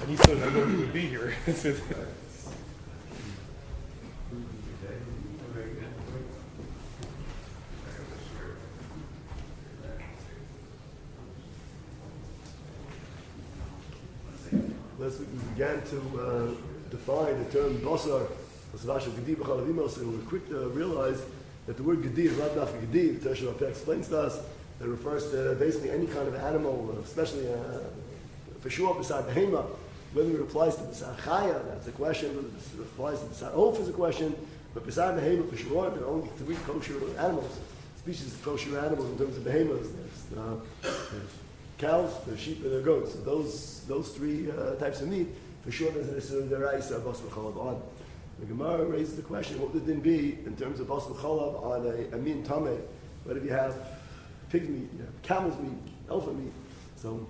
he thought I know he would be here. Last week we began to define the term basar, so we're quick to realize that the word gedi is not dafka gedi. The Tereshah Rapeh explains to us that it refers to basically any kind of animal, especially for sure beside behema. Whether it applies to besar chaya, that's a question. Whether it applies to besar oaf is a question. But beside behema, for sure, there are only three kosher animals, species of kosher animals in terms of behemoths. There's cows, there's sheep, and there's goats. So those three types of meat, for sure, there's an issur deraisa bas v'chalav on. The Gemara raises the question: what would the din be in terms of bas v'chalav on a min tameh? What if you have pig's meat, you have camel's meat, elephant meat? So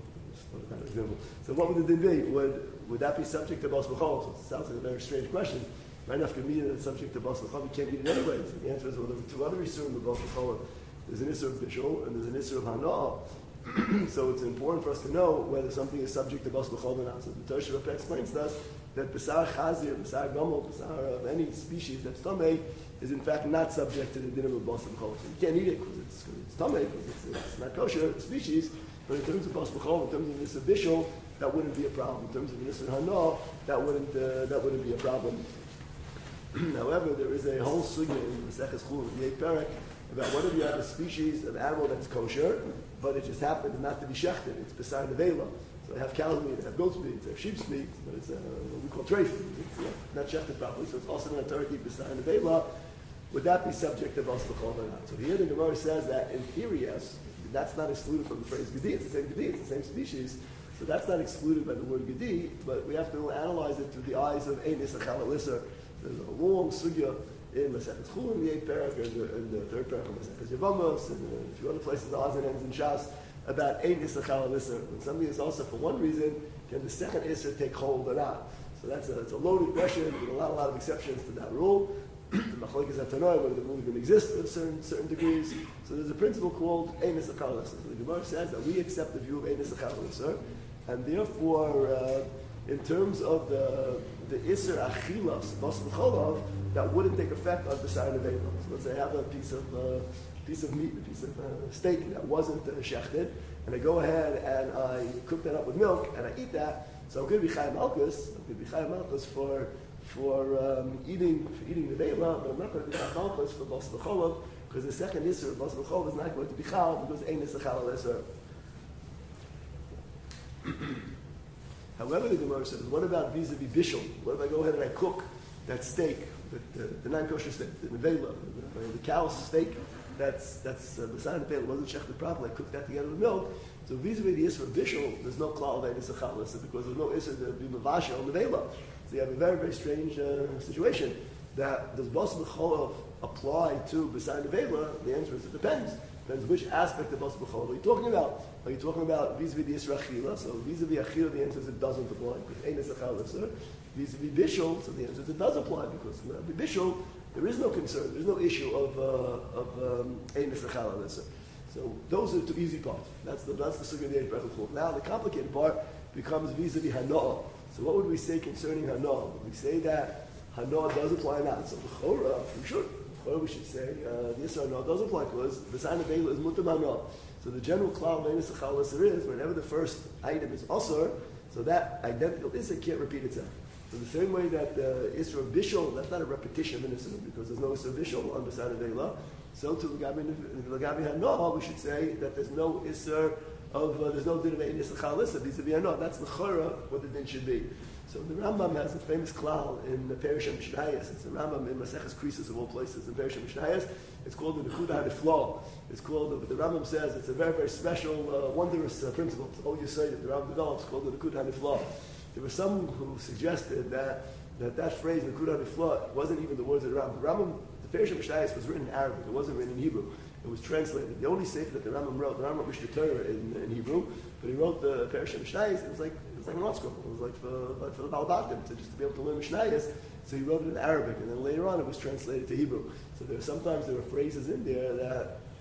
what would the din be? Would that be subject to bas v'chalav? So it sounds like a very strange question. Right enough to mean that it's subject to bas v'chalav, you can't eat it anyway. So the answer is, well, there are two other isurim of bas v'chalav. There's an issur of bishul and there's an issur of hana'ah. So it's important for us to know whether something is subject to bas v'chalav or not. So the Tereshah Rapeh explains to us that besar chazir, besar gomel, besar of any species that's tamei is in fact not subject to the din of bas v'chalav. So you can't eat it because it's tamei, because it's not kosher species. But in terms of bas v'chalav, in terms of this bishul, that wouldn't be a problem. In terms of this hana, that wouldn't be a problem. However, there is a whole sugya in the Maseches Chulin, the 8th parak, about what if you have a species of animal that's kosher, but it just happened not to be shechted. It's beside the vela. So they have cow's meat, they have goat's meat, they have sheep's meat, but it's what we call treif. It's not shechted properly, so it's also not turkey beside the vela. Would that be subject to bas v'chalav or not? So here the Gemara says that in theory, yes, that's not excluded from the phrase gedi. It's the same gedi, it's the same species. So that's not excluded by the word gedi, but we have to analyze it through the eyes of ein isachal elisser. There's a long sugya in Maseches Chulin, the 8th parak, and the 3rd parak of Maseches Yevamos, and a few other places, odds and ends in Shas, about ein isachal elisser. When something is also for one reason, can the second isser take hold or not? So it's a loaded question with a lot of exceptions to that rule. The machlokes hatanoi, whether the rule even exists at certain degrees. So there's a principle called ein isachal elisser. So the Gemara says that we accept the view of ein isachal elisser, and therefore, in terms of the isser achilas bas v'chalav, that wouldn't take effect on besar nevela. So let's say I have a piece of meat, a piece of steak that wasn't shechted, and I go ahead and I cook that up with milk and I eat that. So I'm going to be chayim malchus. I'm going to be chayim malchus for eating the nevela, but I'm not going to be chayim malchus for bas v'chalav because the second isser of bas v'chalav is not going to be chal because ein isachal elisser. However, the Gemara says, what about vis-a-vis bishul? What if I go ahead and I cook that steak, the non-kosher steak, the nevela, the cow's steak, that's beside the nevela, wasn't shechted properly, I cooked that together with milk. So vis-a-vis the isra of bishul, there's no klal of ein isachal elisser because there's no isra to be mavasha on nevela. So you have a very, very strange situation. That does bas v'chalav apply to beside nevela? The answer is it depends. Depends which aspect of bas v'chalav are you talking about. Are you talking about vis-a-vis the isra achila? So vis-a-vis achila, the answer is it doesn't apply because ein isachal elisser. Vis-a-vis bishul, so the answer is it does apply because with bishul there is no concern, there's no issue of ein isachal elisser. So those are the two easy parts. That's the sugya of the 8th parak. Now the complicated part becomes vis-a-vis hana'ah. So what would we say concerning hana'ah? Would we say that hana'ah does apply or not? So l'chora, we should say the isra hana'ah does apply because the sign of Bela is mutam hana'ah. So the general klal of ein isachal elisser is whenever the first item is asur, so that identical isra can't repeat itself. So the same way that the isra of bishul, that's not a repetition of an isra because there's no isra of bishul on the side of Bela. So to Lagabi hana'ah, we should say that there's no isra of there's no din of ein isachal elisser vis-a-vis hana'ah. That's l'chora what the din should be. So the Rambam has a famous klal in the Parish of Mishnayos. It's the Rambam in Maseches Krisos of all places in Parish of Mishnayos. It's called the Nekuda HaNifla. It's called, the Rambam says it's a very, very special, wondrous principle. It's all you say that the Rambam develops called the Nekuda HaNifla. There was someone who suggested that phrase Nekuda HaNifla wasn't even the words of the Rambam. The Rambam, the Parish of Mishnayos was written in Arabic. It wasn't written in Hebrew. It was translated. The only sefer that the Rambam wrote Mishnah Torah in Hebrew, but he wrote the Parish of Mishnayos. It was like an art scroll. It was like for the Balbatim to be able to learn Mishnayos. So he wrote it in Arabic, and then later on it was translated to Hebrew. So sometimes there were phrases in there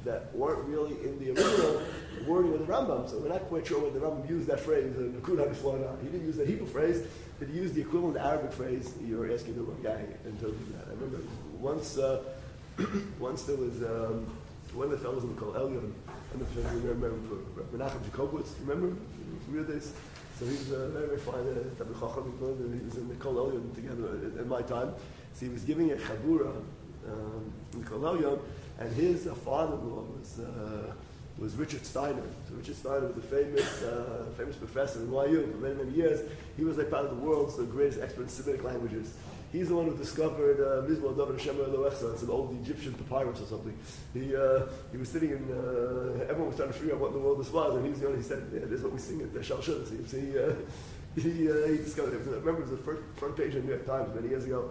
that weren't really in the original wording of the Rambam. So we're not quite sure whether the Rambam used that phrase, Nakud HaNifla or not. He didn't use that Hebrew phrase, but he used the equivalent Arabic phrase. You're asking the wrong guy in terms of that. I remember once there was one of the fellows in the Kol Elyon, I don't know if you remember, Menachem Jacobowitz, remember? Read this? So he was a very, very fine Talmid Chacham, and he was in the Kol Elyon together at my time. So he was giving a chabura in Kol Elyon, and his father-in-law was Richard Steiner. So Richard Steiner was a famous professor in YU for many, many years. He was like part of the world's greatest expert in Semitic languages. He's the one who discovered Mizmor David Hashem Elohecha. It's an old Egyptian papyrus or something. He was sitting in, everyone was trying to figure out what in the world this was, and he was the one who said, yeah, this is what we sing at the Shal Shul. So he discovered it. I remember it was the front page of the New York Times many years ago.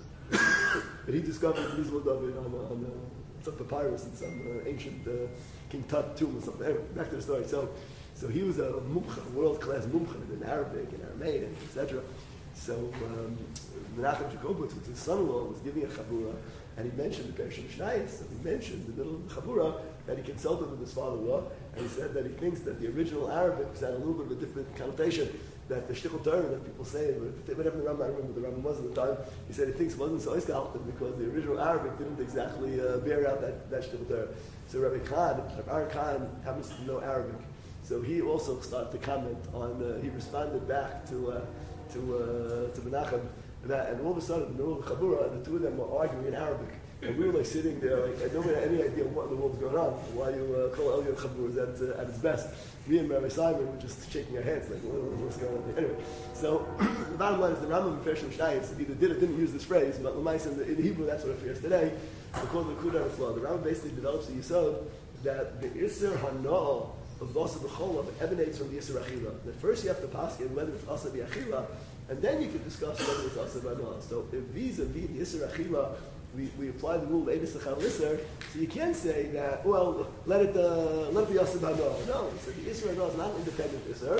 But he discovered Mizmor David on some papyrus in some ancient King Tut tomb or something. Anyway, back to the story. So he was a mumcha, world-class mumcha in Arabic and Aramaic, etc. So Menachem Jacobowitz, which his son-in-law, was giving a chabura, and he mentioned the Pershim Mishnayos, and he mentioned in the middle of the chabura that he consulted with his father-in-law, and he said that he thinks that the original Arabic was had a little bit of a different connotation, that the Shtichel Torah that people say, whatever the Rambam, I don't remember what the Rambam was at the time, he said he thinks it wasn't so iskalten because the original Arabic didn't exactly bear out that Shtichel Torah. So Rabbi Aaron Khan happens to know Arabic. So he also started to comment on, he responded back to Menachem, and all of a sudden, in the middle of the Chabura, the two of them were arguing in Arabic. And we were like sitting there, like, nobody had any idea what in the world was going on. Why you call Elyon Chabura is at its best. Me and Rabbi Simon were just shaking our heads, like, what's going on there? Anyway, so the bottom line is the Rambam in Pershim Mishnayos either did or didn't use this phrase, but in Hebrew that's what it appears today. We call it the Nakud HaNifla. The Rambam basically develops the Yisod that the Isser Hana'ah of Basa B'cholam emanates from the Isser Achila. That first you have to pass in whether it's Asa B'Achila, and then you can discuss whether it's Asa B'Anah. So if vis-a-vis the Isser Achila, we apply the rule of Eidus Achal Isser, so you can't say that, well, let it be Asa B'Anah. No, so the Isser Hana'ah is not an independent Isser.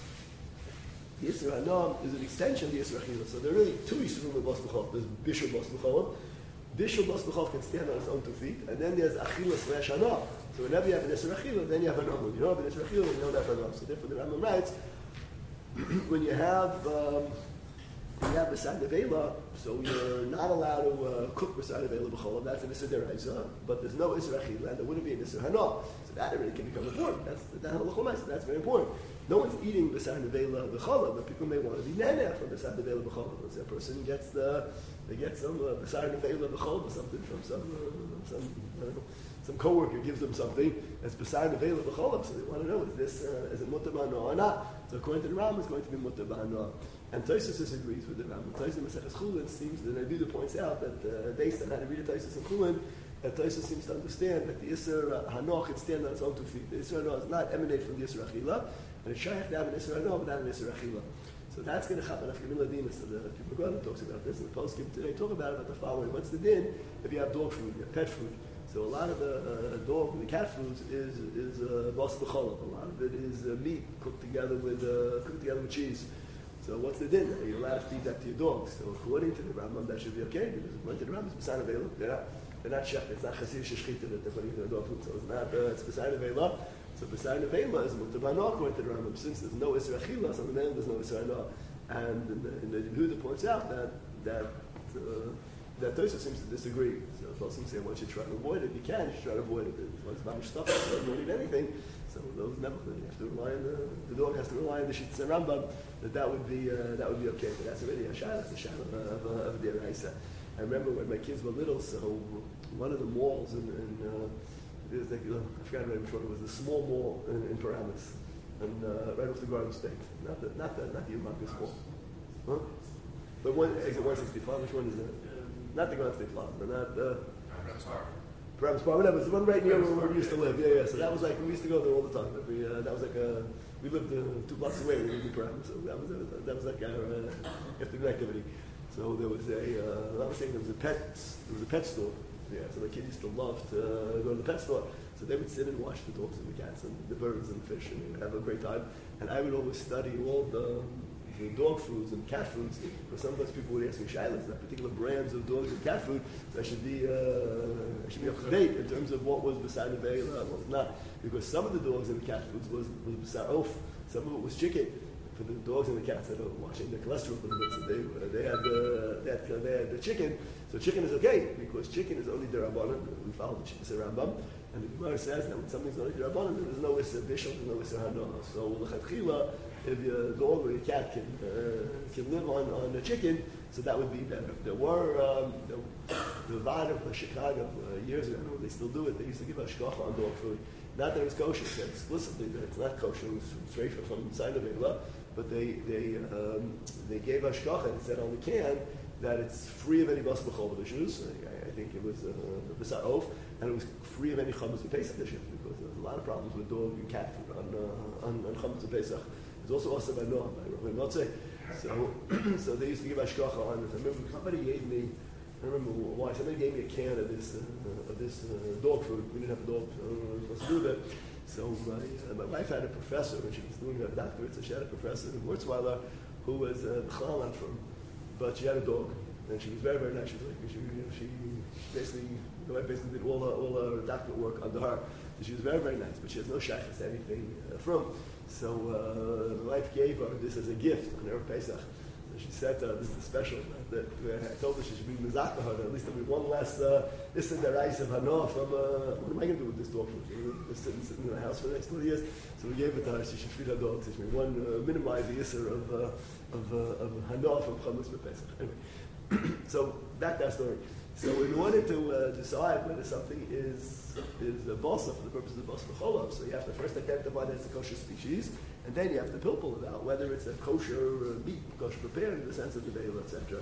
The Isser Hana'ah is an extension of the Isser Achila. So there are really two Isserim of Basa B'cholam. There's Bishul Basa B'cholam. Bishul Basa B'cholam can stand on its own 2 feet, and then there's Achila/Hana'ah. So whenever you have an Isser Achila, then you have an Omer. You don't have an Isser Achila, then you don't have an Omer. So therefore the Rambam writes, when you have B'sad Nevela, so you're not allowed to cook B'sad Nevela B'cholam, that's an Isser Deraisa, but there's no Isser Achila, and there wouldn't be an Isser Hana'ah. So that already can become important. That's very important. No one's eating B'sad Nevela B'cholam, but people may want to be Neneh from B'sad Nevela B'cholam. Let's say a person gets some B'sad Nevela B'cholam or something from some coworker gives them something that's beside the veil of the cholam, so they want to know is it mutter b'hana'ah or not. So according to the Rambam, it's going to be mutter b'hana'ah. And Tosfos disagrees with the Rambam. Tosfos in Maseches Chulin seems that Rebbe points out that based on how to read the Tosfos in Chulin, that Tosfos seems to understand that the Isser Hana'ah can stand on its own 2 feet. The Isser Hana'ah does not emanate from the Isser Achila, and it's shaykh to have an Isser Hana'ah without an Isser Achila. So that's going to happen after Gemila Dina. So the people go and talks about this, and the poskim today talk about the following: what's the din if you have dog food, you have pet food? So a lot of the dog and the cat foods is bas b'cholam. A lot of it is meat cooked together with cheese. So what's the din? You're allowed to feed that to your dogs. So according to the Rambam, that should be okay because according to the Rambam, it's b'san avela. They're not shech. It's not chasir sheshchita that they're putting in their dog food. So it's not. It's b'san avela. So b'san avela is mutar b'hana'ah according to the Rambam. Since there's no isser achila, so there's no isser hana'ah. And in the Yehuda points out that Tosfos seems to disagree. So Tosfos say once you try to avoid it, you can. You should try to avoid it. Once it's stuff, you don't eat anything. So those never. You have to rely on the dog has to rely on the Shittas and Rambam that would be okay. But that's already a shayla. That's a shayla of the Deraisa. I remember when my kids were little. So one of the malls in there's like, I forgot which one it was. The small mall in Paramus, and right off the Garden State. Not the humongous mall. Huh? But exit 165. Which one is it? Not the Garden State Plaza, but not Paramus Park. Whatever. It's the one right near where we used to live. Yeah. So that was like we used to go there all the time. That was like we lived 2 blocks away. We lived in Paramus, so that was like our afternoon activity. So there was I was saying there was a pet store. Yeah. So the kids used to love to go to the pet store. So they would sit and watch the dogs and the cats and the birds and the fish and have a great time. And I would always study all the the dog foods and cat foods, because sometimes people would ask me, Shilas, that particular brands of dogs and cat food, that should be up to date in terms of what was beside the Be'ela and what was not. Because some of the dogs and the cat foods was beside oaf, some of it was chicken. For the dogs and the cats that are watching the cholesterol a little bit, so they had the chicken. So chicken is okay, because chicken is only derabanan. We follow the Chittas Rambam. And the Gemara says that when something's only derabanan, there is no issa bishul, there's no issa hanoah. So l'chatchila, if your dog or your cat can live on the chicken, so that would be better. There were the Vada of Chicago years ago, they still do it. They used to give hashgacha on dog food. Not that it's kosher, it said explicitly that it's not kosher. It was straight from inside of Eilah, but they gave hashgacha and it said on the can that it's free of any bas b'chol dishes. I think it was b'sar oaf, and it was free of any chametz b'pesach dishes, because there's a lot of problems with dog and cat food on chametz b'pesach. It's also by Noah, by Rabbi Motze. So they used to give hashgacha on it. I remember somebody gave me, I don't remember why, somebody gave me a can of this dog food. We didn't have a dog, so I was supposed to do that. So my wife had a professor when she was doing her doctorate, so she had a professor in Wurzweiler who was the Chalman from, but she had a dog, and she was very, very nice. She was like, she basically, the wife basically did all her doctorate work under her. So she was very, very nice, but she has no shaykhs to anything from. So my wife gave her this as a gift on her Pesach. So she said, this is special. That I told her she should be mizakah her. At least there'll be one less this is the rice of Hanoah from, what am I going to do with this dog food? Just sitting in the house for the next 20 years. So we gave it to her. She should feed her dogs. She should minimize the isser of Hanoah from Chametz B'Pesach. Anyway, so back to our story. So in order to decide whether something is a basa for the purpose of the basa b'cholav, so you have to first identify that it's a kosher species, and then you have to pilpul about whether it's a kosher meat, kosher prepared in the sense of the veil, etc.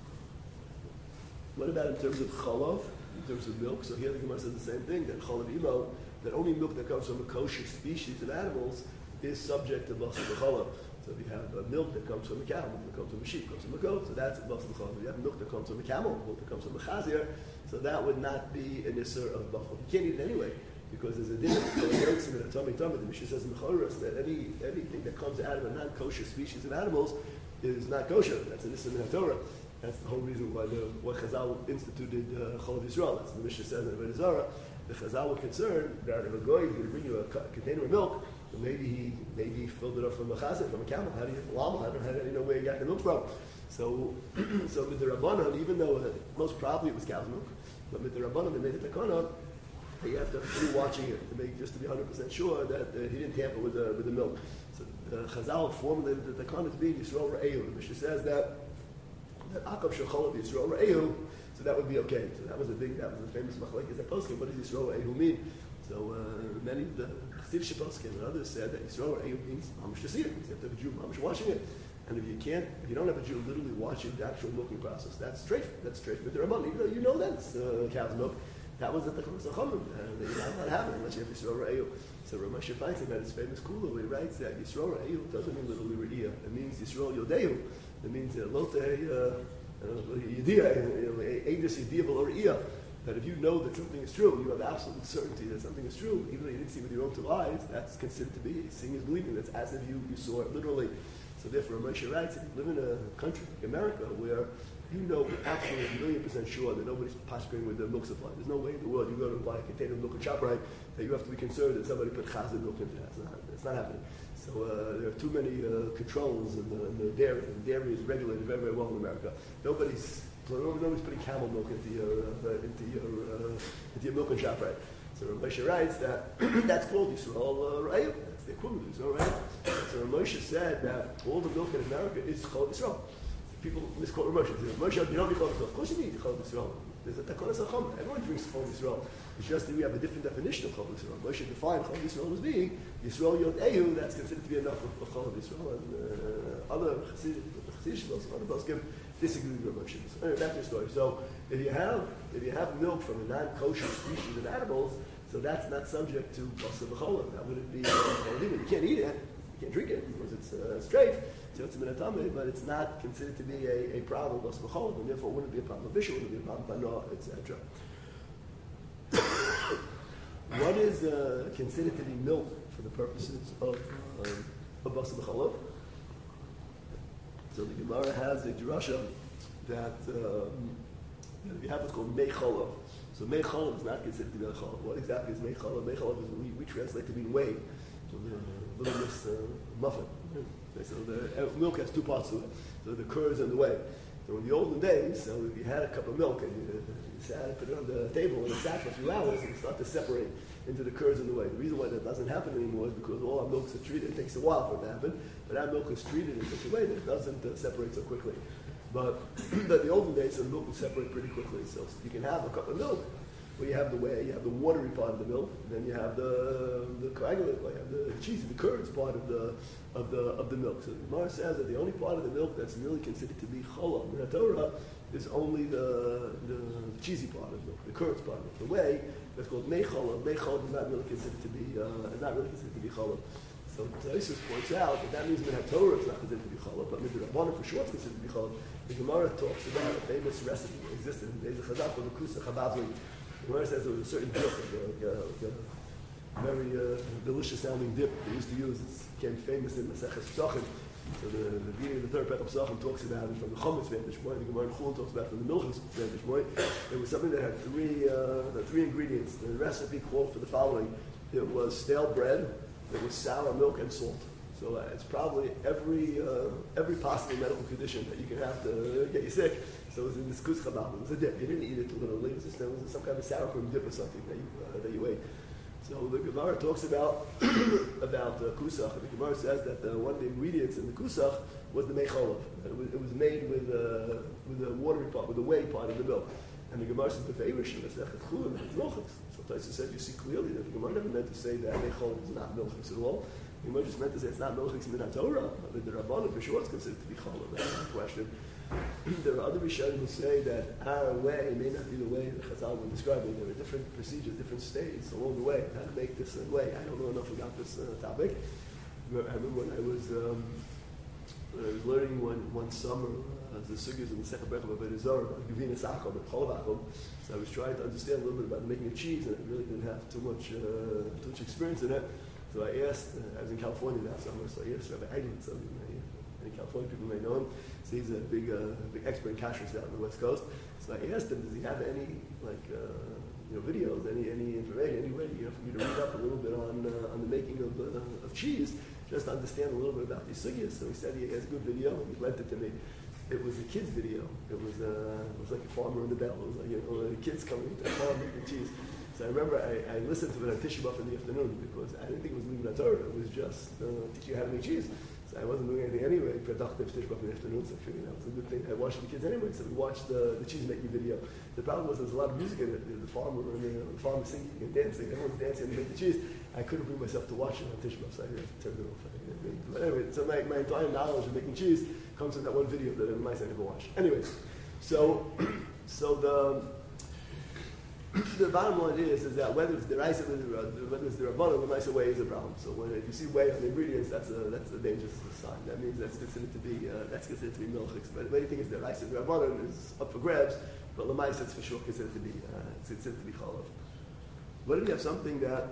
What about in terms of cholav, in terms of milk? So here the Gemara says the same thing, that cholav imo, that only milk that comes from a kosher species of animals is subject to basa b'cholav. So if you have milk that comes from a cow, milk that comes from a sheep, comes from a goat, so that's a basa b'cholav. If you have milk that comes from a camel, milk that comes from a chazir, so that would not be an isser of b'cholav. You can't eat it anyway, because there's a difference. The Mishnah says in the Choros that anything that comes out of a non-kosher species of animals is not kosher. That's an isser in Torah. That's the whole reason why Chazal instituted Cholav Yisrael. That's what the Mishnah says in Avodah Zarah. The Chazal were concerned that if a goy is going to bring you a container of milk, so maybe he filled it up from a chazir, from a camel. How do you know where you got the milk from? So with the Rabbanon, even though most probably it was cow's milk, but with the Rabbanon they made it takana, you have to be watching it to be 100% sure that he didn't tamper with the milk. So Chazal formulated the takana to be Yisrael Ra'ehu. The Mishnah says that Akav Shechol of Yisrael Ra'ehu, so that would be okay. So that was the famous machlekes at poskim. What does Yisrael Ra'ehu mean? So many of the Chassidish poskim and others said that Yisrael Ra'ehu means mamash to see it. You have to have a Jew mamash watching it. And if you don't have a Jew literally watching the actual milking process, that's straight with the Rabban. Even though you know that's cow's milk, that was at the Chamas HaChamim. You're not allowed to have it unless you have Yisrael Ra'ehu. So Ramesh Feinstein had his famous kula where he writes that Yisrael Ra'ehu doesn't mean literally Re'iyah. It means Yisrael Yodehu. It means Loteh Yediyah, Aegis Yediyah V'Lo that if you know that something is true, you have absolute certainty that something is true, even though you didn't see it with your own two eyes, that's considered to be seeing is believing. That's as if you saw it literally. So therefore, Moshe writes, if you live in a country like America where you know absolutely 1,000,000% sure that nobody's posturing with the milk supply. There's no way in the world you go to buy a container of milk at ShopRite that you have to be concerned that somebody put chazir milk into that. It's not happening. So there are too many controls in the dairy. And dairy is regulated very, very well in America. Nobody's putting camel milk into your milk and ShopRite. So Moshe writes that that's called Yisrael Ra'ehu. That's the equivalent of Yisrael Ra'ehu. So Moshe said that all the milk in America is Chol Yisrael. People misquote Moshe. Moshe, you don't need Chol Yisrael. Of course you need Chol Yisrael. There's a Takonas HaChamim. Everyone drinks Chol Yisrael. It's just that we have a different definition of Chol Yisrael. Moshe defined Chol Yisrael as being Yisrael Yod Ehu. That's considered to be enough of Chol Yisrael. And other Chassidish other poskim disagree with Moshe. So anyway, back to the story. So if you have milk from a non-kosher species of animals, so that's not subject to basa b'cholah. That wouldn't be you can't eat it, you can't drink it because it's straight. So it's a minatame, but it's not considered to be a problem basa b'cholah, and therefore it wouldn't be a problem of bishul, it wouldn't be a problem of bana, etc. What is considered to be milk for the purposes of basa b'cholah? So the Gemara has a drasha that you have what's called mei cholav. So mei cholav is not considered to be a cholav. What exactly is mei cholav? Mei cholav is we translate to mean whey. So the littlest muffin. Okay, so the milk has two parts to it. So the curds and the whey. So in the olden days, so if you had a cup of milk and you sat and put it on the table and it sat for a few hours, it would start to separate into the curds and the whey. The reason why that doesn't happen anymore is because all our milks are treated. It takes a while for it to happen, but our milk is treated in such a way that it doesn't separate so quickly. But in the olden days, the milk would separate pretty quickly. So you can have a cup of milk where you have the whey, you have the watery part of the milk, and then you have the coagulate, you have the cheese, the curds part of the milk. So the Gemara says that the only part of the milk that's really considered to be cholov in the Torah is only the cheesy part of the milk, the curds part of it. The whey that's called mei cholav. Mei cholav is not really considered to be cholov. So Tosfos points out that means that Torah is not considered to be cholov, but maybe Rabbanan for sure is considered to be cholov. The Gemara talks about a famous recipe that existed in Beis Chazak called the Kusa Chabavli. The Gemara says there was a certain dip, like a very delicious sounding dip they used to use. It became famous in Maseches Pesachim. So the beginning of the third Perek of Pesachim talks about it from the Chometz vantage point. The Gemara in Chulin talks about it from the Milchus vantage point. It was something that had three ingredients. The recipe called for the following: it was stale bread, it was sour milk, and salt. So it's probably every possible medical condition that you can have to get you sick. So it was in this kus chabab. It was a dip. You didn't eat it literally. It was some kind of sour cream dip or something that you ate. So the Gemara talks about kusach. The Gemara says that one of the ingredients in the kusach was the mei cholav. It was made with the watery part, with the whey part of the milk. And the Gemara says the favorish is chulin and milchus. So Tosfos said you see clearly that the Gemara never meant to say that mei cholav is not milchus at all. The Gemara just meant to say it's not milchus in the Torah. But the Rabbanan for sure is considered to be cholav. That's the question. There are other Rishonim who say that our way may not be the way that Chazal was describing. There are different procedures, different stages along the way how to make this way. I don't know enough about this topic. I remember when I was learning one summer the sugyas in the second Berach of Avodah Zarah about Gevina Sachom and Cholavakom. So I was trying to understand a little bit about making a cheese, and I really didn't have too much experience in it. So I asked. I was in California that summer, so I asked Rabbi Eigen, some any California people may know him. So he's a big expert in kashrus out on the West Coast. So I asked him, does he have any videos, any information, any way for me to read up a little bit on the making of cheese, just to understand a little bit about these sugyas. So he said he has a good video, and he lent it to me. It was a kid's video. It was like a farmer in the bell. It was like the kids coming to the farm making cheese. So I remember I listened to it on Tisha B'Av in the afternoon because I didn't think it was Limud Torah. It was just teaching you how to make cheese. So I wasn't doing anything anyway, productive Tisha B'Av in the afternoon, so I figured that was a good thing. I watched the kids anyway, so we watched the cheese making video. The problem was there was a lot of music in it. The farmer the farmer singing and dancing. Everyone's dancing to make the cheese. I couldn't bring myself to watch it on Tisha B'Av, so I turned it off. But anyway, so my entire knowledge of making cheese comes from that one video that I never watched. Anyways, so the bottom line is that whether it's the rice or whether it's the rabbanon, the nicer way is a problem. So if you see whey on the ingredients, that's a dangerous sign. That means that's considered to be milchix. But if anything is the rice or the rabbanon is up for grabs, but lemais it's for sure considered to be cholav. What if you have something that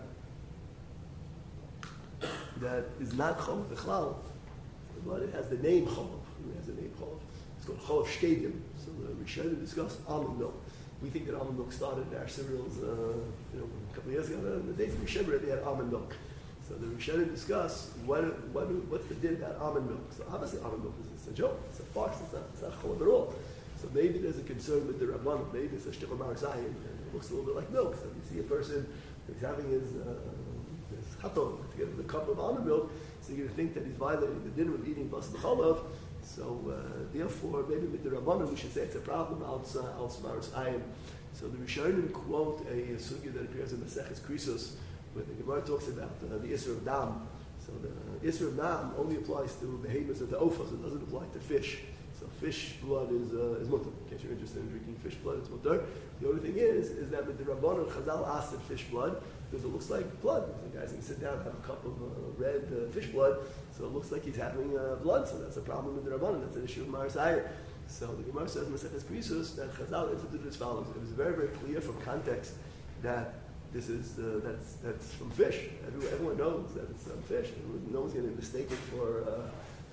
is not cholav b'chlal, but it has the name cholav? It has the name cholav. It's called cholav shkedim. So the Rishonim discuss almond milk. We think that almond milk started in our cereals, a couple of years ago. In the days of Rishonim, they had almond milk. So the Rishonim discuss what's the din about almond milk. So obviously, almond milk is a joke. It's a farce. It's not cholav at all. So maybe there's a concern with the Rabbanan. Maybe it's a shtichel marasayim, and it looks a little bit like milk. So you see a person who's having his chaton together with a cup of almond milk, so you're going to think that he's violating the din of eating bas b'cholav. So therefore, maybe with the Rabbanan, we should say it's a problem al smaris ayim. So the Rishonim quote a sugya that appears in Maseches Krisos, where the Gemara talks about the Isser of Dam. So the Isser of Dam only applies to behemoths and to ofas. It doesn't apply to fish. So fish blood is mutter. In case you're interested in drinking fish blood, it's mutter. The only thing is that with the Rabbanan, Chazal asked at fish blood because it looks like blood. The guys can sit down and have a cup of red fish blood, so it looks like he's having blood. So that's a problem with the Rabbanan. That's an issue of Maris Ayah. So the Gemara says in Maseches Krisos that Chazal instituted as follows. It was very, very clear from context that this is that's from fish. Everyone knows that it's fish. No one's going to mistake it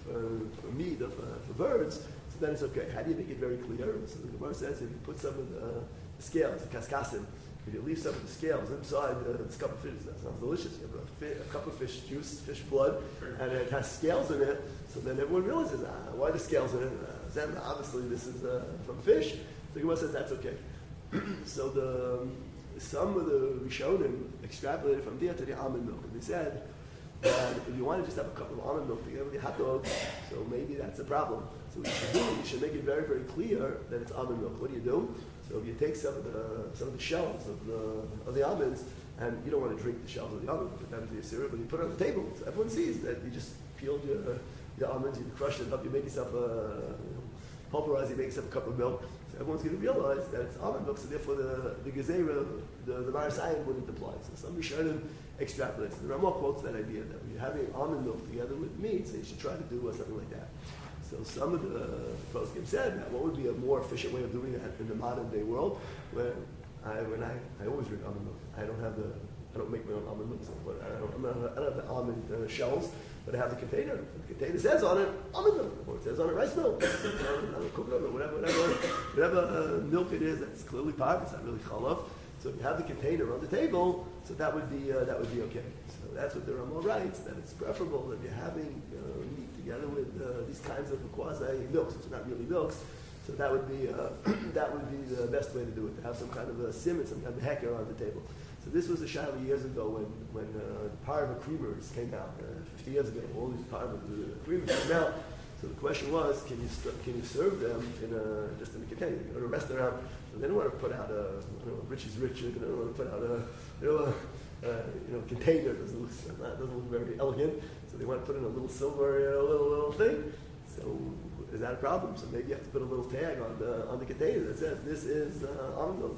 for meat or for birds, so then it's okay. How do you make it very clear? So the Gemara says if you put some of the scales, the kaskasim, if you leave some of the scales inside this cup of fish, that sounds delicious. You have a cup of fish juice, fish blood, and it has scales in it, so then everyone realizes, why are the scales in it? Then obviously this is from fish. The Gemara says that's okay. So some of the Rishonim extrapolated from there to the almond milk, and they said that if you want to just have a cup of almond milk together with your hot dog, so maybe that's a problem. So what you should do, you should make it very, very clear that it's almond milk. What do? So if you take some of the shells of the almonds, and you don't want to drink the shells of the almonds, put that into your cereal, but you put it on the table, so everyone sees that you just peeled your almonds, you crushed it up, you make yourself pulverize, you make yourself a cup of milk. So everyone's going to realize that it's almond milk, so therefore the gezerah, the Marasayim wouldn't apply. So some Rishonim extrapolates. The Ramah quotes that idea that when you're having almond milk together with meat, so you should try to do something like that. So some of the poskim said that what would be a more efficient way of doing that in the modern day world, where I always drink almond milk. I don't make my own almond milk, but I don't have the almond shells, but I have the container. The container says on it almond milk, or it says on it rice milk, coconut milk, whatever milk it is that's clearly part. It's not really chalav. So if you have the container on the table, so that would be okay. So that's what the Ramah writes, that it's preferable that you're having meat together with these kinds of quasi milks, which are not really milks. So that would be the best way to do it, to have some kind of a simon, some kind of hecker on the table. So this was a shaila years ago when the Parva creamers came out, 50 years ago. All these Parva creamers came out. So the question was, can you serve them just in a container? You go to a restaurant, so they don't want to put out Rich is rich. They don't want to put out a container. It doesn't look very elegant. So they want to put in a little silver little thing. So is that a problem? So maybe you have to put a little tag on the container that says this is almond milk.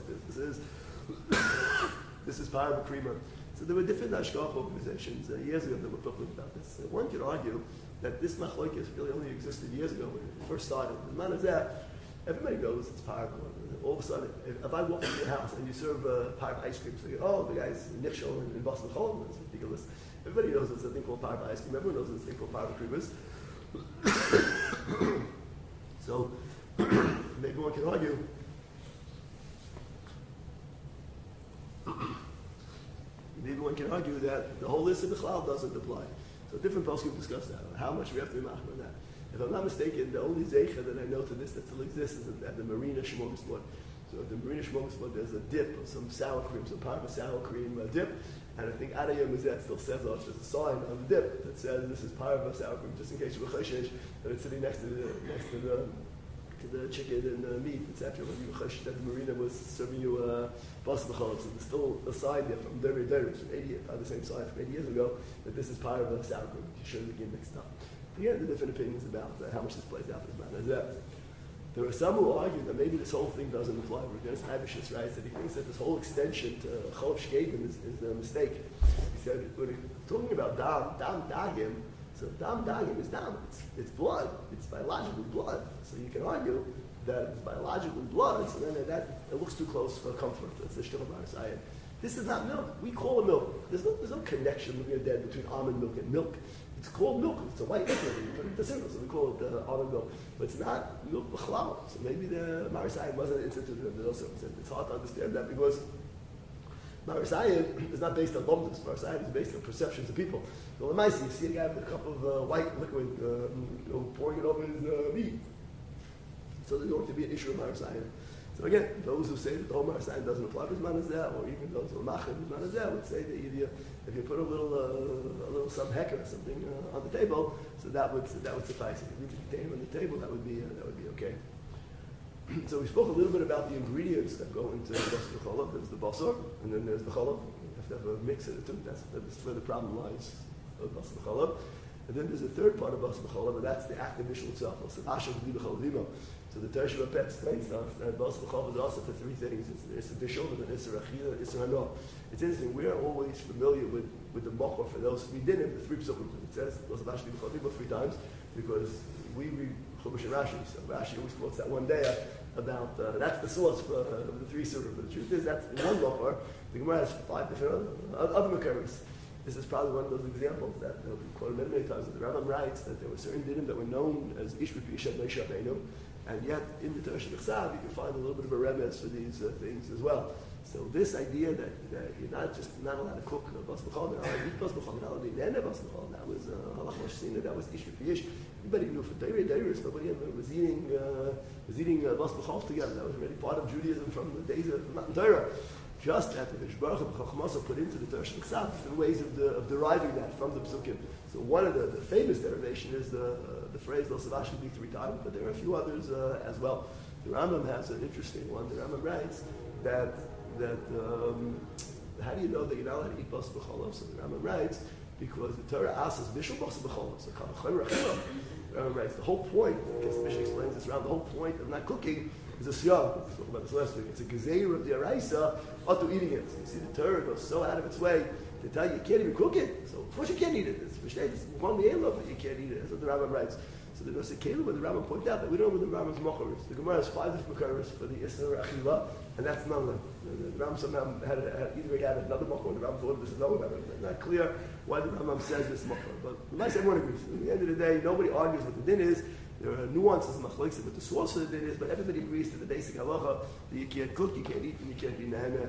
This is Parva creamer. So there were different Ashkaf organizations years ago that were talking about this. One could argue that this machlokes really only existed years ago when it first started. The man is that everybody knows it's Parva. All of a sudden, if I walk into your house and you serve Parva ice cream, so you go, the guy's nichshel in Boston Chol, it's ridiculous. Everybody knows there's a thing called Parva ice cream. Everyone knows there's a thing called Parva creamers. So maybe one can argue. Maybe one can argue that the whole list of the cloud doesn't apply. So different poskim discuss that, how much we have to be machmer on that. If I'm not mistaken, the only zeicha that I know to this that still exists is at the Marina Shmorgasbord. So at the Marina Shmorgasbord, there's a dip of some sour cream, some part of a sour cream dip, and I think Adayam Mizet still says, there's a sign on the dip that says this is part of a sour cream, just in case you're choshesh, that it's sitting next to the chicken and the meat, etc. When you were choshesh that the Marina was serving you bas b'chalov, so there's still a sign there from Derry, from 80, the same sign from 80 years ago, that this is part of a sour cream. You shouldn't get mixed up. Again, the different opinions about how much this plays out in the matter. There are some who argue that maybe this whole thing doesn't apply. We're against Abish's writes that he thinks that this whole extension to Cholov Shkedim is a mistake. He said, when he's talking about dam dagim, so dam dagim is dam. It's blood. It's biologically blood. So you can argue that it's biologically blood, so then it looks too close for comfort. That's the Shtichel Marasayim. This is not milk. We call it milk. There's no connection, when we're dead, between almond milk and milk. It's called milk. It's a white liquid. You put it in the cereal, so we call it almond milk. But it's not milk b'chalal. So maybe the Marasayim wasn't instituted in the also. It's hard to understand that because Marasayim is not based on lumdus. Marasayim is based on perceptions of people. So the mice, you see a guy with a cup of white liquid, pouring it over his meat. So there's going to be an issue of Marasayim. So again, those who say that the whole Marasayim doesn't apply to Zmanazeh, or even those who are Machim Zmanazeh, would say that if you put a little some hecker or something on the table, so that would suffice. If you leave the container on the table, that would be okay. So we spoke a little bit about the ingredients that go into the cholov. There's the basar, and then there's the cholov. You have to have a mix of the two. That's where the problem lies of basar cholov. And then there's a third part of basar cholov, and that's the active bishul itself. So the Tersh Rapet explains that basar cholov is also for three things. It's a bishul, and it's a rachila, it's a hano. It's interesting. We're always familiar with the mocha for those three dinim, the three psukim. It says basar cholov 3 times because we read Chumash and Rashi. So Rashi always quotes that one day about that's the source for the three surah. But the truth is that's in one mocha. The Gemara has 5 different other makaris. this is probably one of those examples that we quoted many, many times. The Rambam writes that there were certain dinim that were known as Ish B'Pisha Moshe Rabbeinu, and yet in the Torah Shebechsav you can find a little bit of a remez for these things as well. So this idea that you're not allowed to cook bas b'chol, you're not allowed to eat bas b'chol, you're not allowed to eat nene bas b'chol, that was halach mashsina, that was Ish B'Pish. Everybody knew for Deiris, nobody ever was eating bas b'chol together. That was already part of Judaism from the days of Matan Torah. Just after the Shbarach and Chachmasa put into the Torah Shebechsav different ways of deriving that from the Psukim. So one of the famous derivation is the phrase Lo Savash Li 3 times, but there are a few others as well. The Rambam has an interesting one. The Rambam writes that how do you know that you're not allowed to eat bas b'chol? So the Rambam writes because the Torah asks bishul bas b'chol. So the Rambam writes the whole point. I guess the Mishnah explains this around. The whole point of not cooking is a siyam. We spoke about this last week. It's a gezeira of the araisa auto eating it. So you see the Torah goes so out of its way to tell you can't even cook it. So of course you can't eat it. It's one me'elav, but you can't eat it. That's what the Rambam writes. So the Nosei Kelim, when the Rambam pointed out that we don't know what the Rambam's mocher is. The Gemara has 5 different makaros for the Isser Achila, and that's none of them. The Rambam somehow had another mocher, and the Rambam thought this is no one. It's not clear why the Rambam says this mocher. But unless everyone agrees. At the end of the day, nobody argues what the din is. There are nuances in machlokes what the source of the din is, but everybody agrees to the basic halacha that you can't cook, you can't eat, and you can't be nehemeh.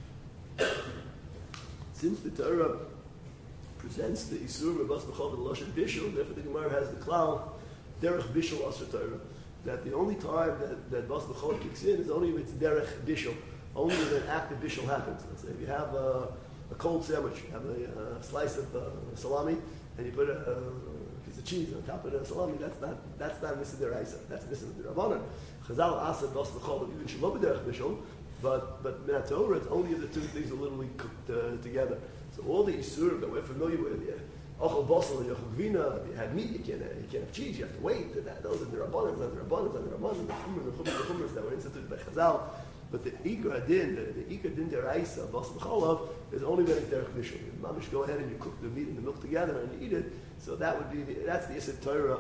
Since the Torah presents the Isur of Bas B'chol and Lashon Bishul, therefore the Gemara has the klal Derech Bishul Asher Torah, that the only time that Bas B'chol kicks in is only if it's Derech Bishul, only when an act of Bishul happens. Let's say if you have a cold sandwich, you have a slice of salami, and you put a piece of cheese on top of the salami, that's not Misa Deraisa, that's Misa Derabanan. Chazal Asad Bas B'chol, even Shalom Derech Bishul, but Minat Torah, it's only if the two things are literally cooked together. So all the Isurim that we're familiar with, Ochel Bosel and Yochel Gvina, if you have meat, you can't have cheese, you have to wait. Those are the Rabbanim, the Chumras that were instituted by Chazal. But the Ikar Din, the Ikar Din Deraisa, Bas B'cholav, is only when it's Derech Bishul. You mamish go ahead and you cook the meat and the milk together and eat it. So that would be that's the Isser Torah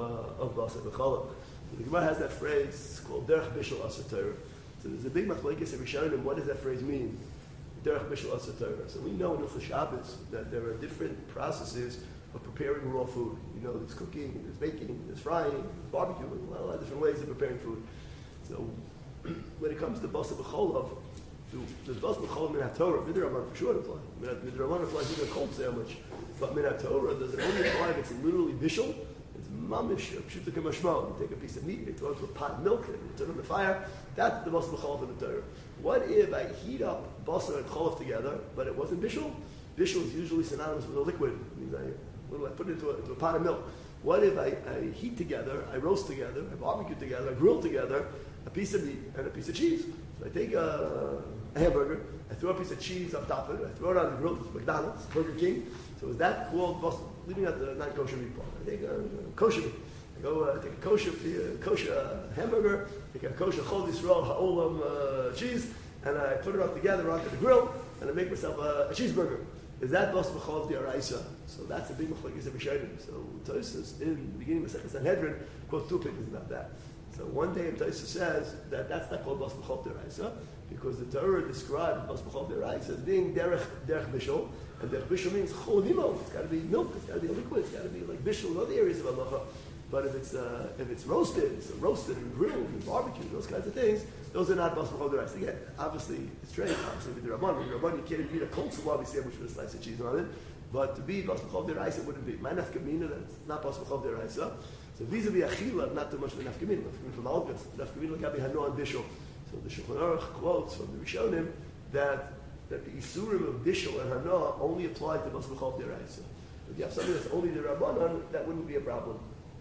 of Bas B'cholav. So the Gemara has that phrase called Derech Bishul Asher Torah. So there's a big machlokes in Rishonim. What does that phrase mean? Derech Bishul Asher Torah. So we know in Hilchos Shabbos that there are different processes of preparing raw food. You know, there's cooking, there's baking, there's frying, there's barbecuing, a lot of different ways of preparing food. So when it comes to Bas B'cholav, there's Bas B'cholav Minat Torah. Midrabanan for sure applies. Midrabanan applies even a cold sandwich. But Minat Torah, does it only apply if it's literally Bishul? It's mamish, pshuta k'mashmal. You take a piece of meat, you throw it into a pot of milk, and you turn on the fire. That's the Bas B'cholav in the Torah. What if I heat up basar and cholov together, but it wasn't bishul? Bishul is usually synonymous with a liquid. It means I put it into a pot of milk. What if I heat together, I roast together, I barbecue together, I grill together a piece of meat and a piece of cheese? So I take a hamburger, I throw a piece of cheese on top of it, I throw it on the grill, McDonald's, Burger King. So is that called basar? Leaving out the non-kosher meat part. I take a kosher meat. I go take a kosher hamburger, take a kosher Chol Yisrael Ha'olam cheese, and I put it all together onto the grill, and I make myself a cheeseburger. Is that Bas B'chol D'Oraisa? So that's a big machlokes of Rishonim. So Tosfos in the beginning of Masechet Sanhedrin quotes 2 opinions about that. So one day Tosfos says that that's not called Bas B'chol D'Oraisa because the Torah describes Bas B'chol D'Oraisa as being derech bishul, and derech bishul means chol nimo. It's got to be milk. It's got to be a liquid. It's got to be like bishul in other areas of halacha. But if it's roasted and grilled and barbecued, those kinds of things, those are not Bas B'chol D'Oraisa. Again, obviously it's strange. Obviously with the Rabban, you can't even eat a cold salami sandwich with a slice of cheese on it. But to be Bas B'chol D'Oraisa wouldn't be. My nafkamina, that's not Bas B'chol D'Oraisa. So vis-a-vis achila, not too much of a nafkamina. Nafkamina from Malchus. Nafkamina gabi hano and bishul. So the Shulchan Aruch quotes from the Rishonim that the isurim of bishul and hano only apply to Bas B'chol D'Oraisa. If you have something that's only the Rabbanon, that wouldn't be a problem.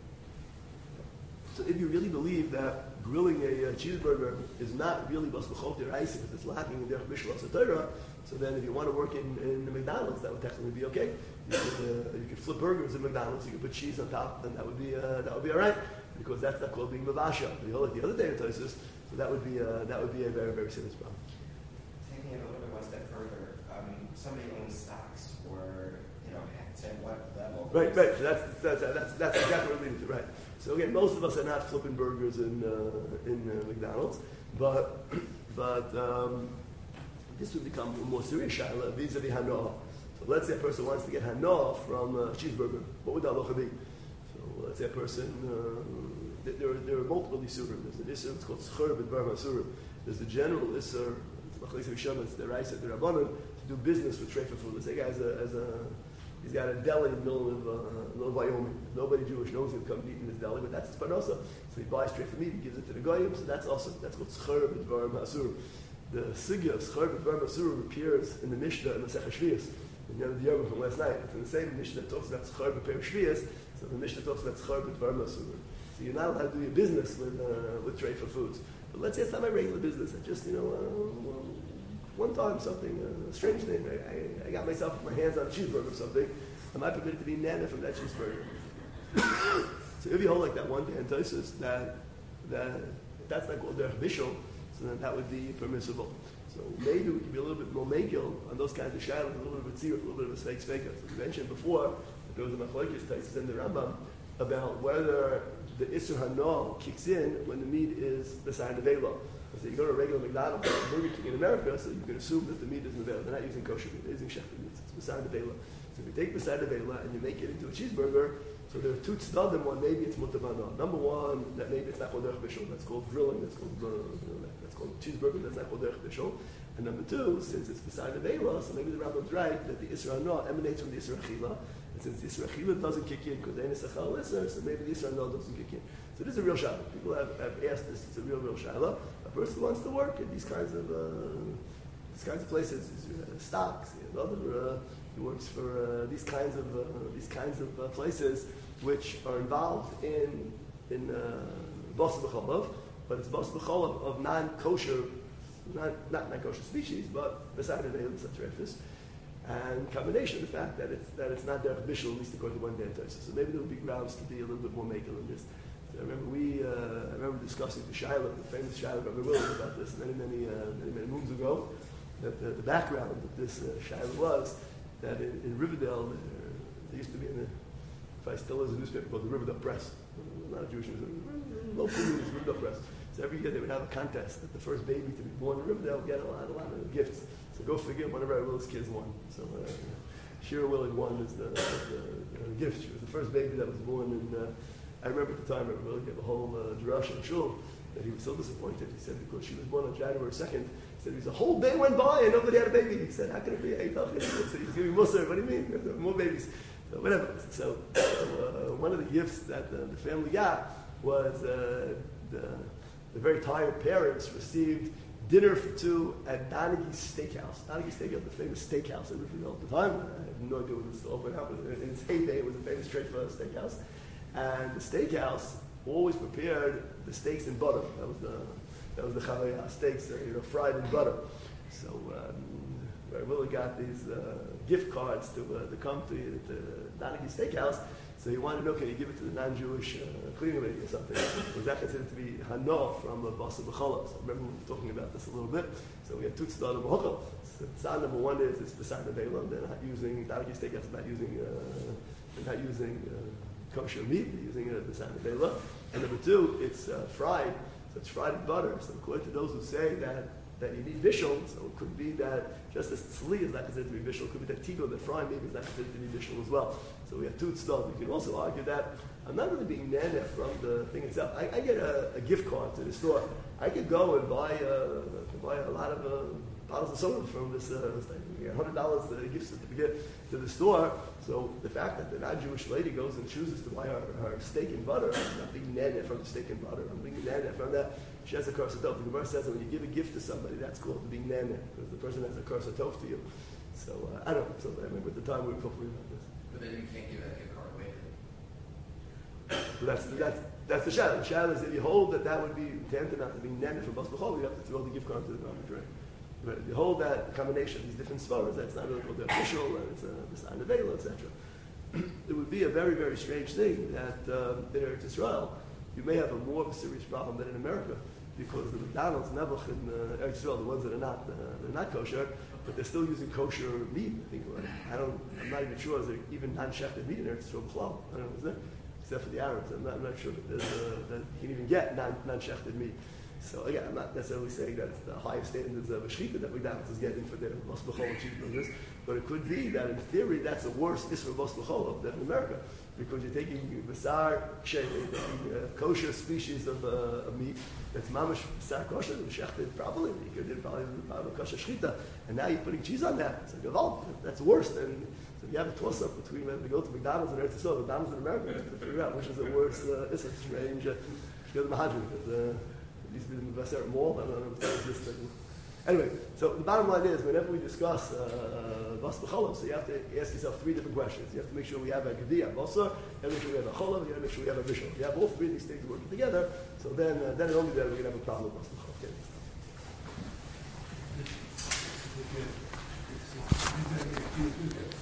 So if you really believe that grilling a cheeseburger is not really Bas B'chol D'Oraisa because it's lacking in Derech Bishul Asher Torah, so then if you want to work in the McDonald's, that would technically be okay. You could flip burgers in McDonald's, you could put cheese on top, and that would be all right because that's not called being mavasha. The other day in Tosfos, so that would be a very, very serious problem. Taking it a little bit one step further, somebody owns stocks, or at what level? Right. So that's exactly what we're leading to. Right. So again, most of us are not flipping burgers in McDonald's, but this would become a more serious shaila vis-a-vis hanoah. So So let's say a person wants to get hana from a cheeseburger. What would the halacha be? So let's say a person, there are multiple isurim. There's an isur, it's called schur b'dvar masurim. There's the general isur, it's the Raisa, the Rabbanan, to do business with treifa food. Let's say a guy he's got a deli in the middle of Wyoming. Nobody Jewish knows he's going to come eat in his deli, but that's his parnasa. So he buys treifa meat, he gives it to the goyim, so that's awesome. That's called schur b'dvar masurim. The sugya of schar b'dvar masurim appears in the Mishnah in the Masechah Shvius. In the Yom from last night, it's in the same Mishnah that talks about schar b'per Shvius. So the Mishnah talks about schar b'dvar masurim. So you're not allowed to do your business with treifa foods. But let's say it's not my regular business. I just one time something a strange thing. I got myself my hands on a cheeseburger or something. Am I permitted to be nana from that cheeseburger? So if you hold like that one day in Tosus that's not called derech bishul, so then that would be permissible. So maybe we can be a little bit more makil on those kinds of shadows, a little bit of a tzir, a little bit of a fake. So we mentioned before that there was a machlokes Tosus in the Rambam about whether the Isur Hana kicks in when the meat is beside the vela. So you go to a regular McDonald's or Burger King in America, so you can assume that the meat isn't available. They're not using kosher meat, they're using shechted meat. It's beside the vela. So if you take beside the vela and you make it into a cheeseburger, so there are two tzdadim. One, maybe it's mutavana. Number one, that maybe it's not called derech bishul. That's called grilling. That's called cheeseburger. That's not called derech bishul. And number two, since it's beside the vela, so maybe the Rambam's right that the Isra Hana emanates from the Isra Achila. And since the Isra Achila doesn't kick in because they ain't a sechal listener, so maybe the Isra Hana doesn't kick in. So this is a real shaila. People have asked this. It's a real shaila. A person wants to work at these kinds of places, stocks. He works for these kinds of places which are involved in bas b'cholav, but it's bas b'cholav of non-kosher, not non-kosher species, but beside the veil such refus. And combination of the fact that it's not derech bishul, at least according to one day. So maybe there would be grounds to be a little bit more makel in this. So I remember discussing the famous Shiloh Rabbi Willis about this many moons ago. That the background of this Shiloh was that in Riverdale there used to be if I still is a newspaper called the Riverdale Press. Not a Jewish newspaper, local news, Riverdale Press. So every year they would have a contest that the first baby to be born in Riverdale would get a lot of gifts. So go figure, one of Rabbi Willis' kids won. So Shira Willig won as the gift. She was the first baby that was born, and I remember at the time Rabbi Willig gave a whole drasha and shul that he was so disappointed. He said because she was born on January 2nd, he said a whole day went by and nobody had a baby. He said, how can it be? He said, he's giving Musar. What do you mean? More babies. So whatever. So one of the gifts that the family got was the very tired parents received dinner for two at Donegy's Steakhouse. Donegy's Steakhouse, the famous steakhouse in Riverdale at the time. I have no idea when this opened up. In its heyday, it was a famous treifa steakhouse. And the steakhouse always prepared the steaks in butter. That was the chavaya, steaks, fried in butter. So Willie got these gift cards to come to the Donegy Steakhouse. So he wanted to know, can you give it to the non-Jewish cleaning lady or something? Was that considered to be hana from basa b'chala? So I remember we were talking about this a little bit. So we had two tzaddim b'chokal. So tzad number one is it's beside the vela. They're not using Donegy Steakhouse. Not using kosher meat. They're using it beside the vela. And number two, it's fried. So it's fried in butter. So according to those who say that you need bishul, so it could be that just as tzli is not considered to be bishul, it could be that tigo, that frying maybe is not considered to be bishul as well. So we have two tzedot. We can also argue that I'm not really being nana from the thing itself. I get a gift card to the store. I could go and buy a lot of bottles of soda from this $100 gift certificate to the store. So the fact that the non-Jewish lady goes and chooses to buy her steak and butter, I'm not being nana from the steak and butter. I'm being nana from that. She has a curse of tov. The Gemara says that when you give a gift to somebody, that's called being nana, because the person has a curse of tov to you. So I don't know. So I remember at the time we were talking about this. But then you can't give that gift card away. So that's the shadow. The shadow is if you hold that would be tantamount to being nana from bas b'chol, you have to throw the gift card to the garbage, right? But if you hold that combination of these different svaras, that's not really called the official, and it's a sign of vela, etc. It would be a very, very strange thing that in Eretz Yisrael, you may have a more of a serious problem than in America, because the McDonald's, Nebuch, in Eretz Yisrael, the ones that are not kosher, but they're still using kosher meat. I think I'm not even sure is there even non-shechted meat in Eretz Yisrael. I don't know, is there? Except for the Arabs, I'm not sure that you can even get non-shechted meat. So again, I'm not necessarily saying that it's the highest standards of a shechita that McDonald's is getting for their bas b'chol and cheeseburgers, but it could be that in theory that's a worse isra bas b'chol than in America, because you're taking basar ksher, you're taking kosher species of meat that's mamash basar kosher, shechted properly, you did probably kosher shechita, and now you're putting cheese on that. It's like, well, that's worse than. So you have a toss-up between when they go to McDonald's and Eretz Yisrael, McDonald's in America, to figure out which is the worst. It's a strange. The Mahadrim, because it used to be the Baseret Mall. I don't know if that exists. Anyway, so the bottom line is, whenever we discuss Bas B'Cholav, so you have to ask yourself three different questions. You have to make sure we have a Gediya Basar, you have to make sure we have a Cholav, you have to make sure we have a Bishul. You have all three of these things working together, so then only then we're going to have a problem with Bas B'Cholav. Okay.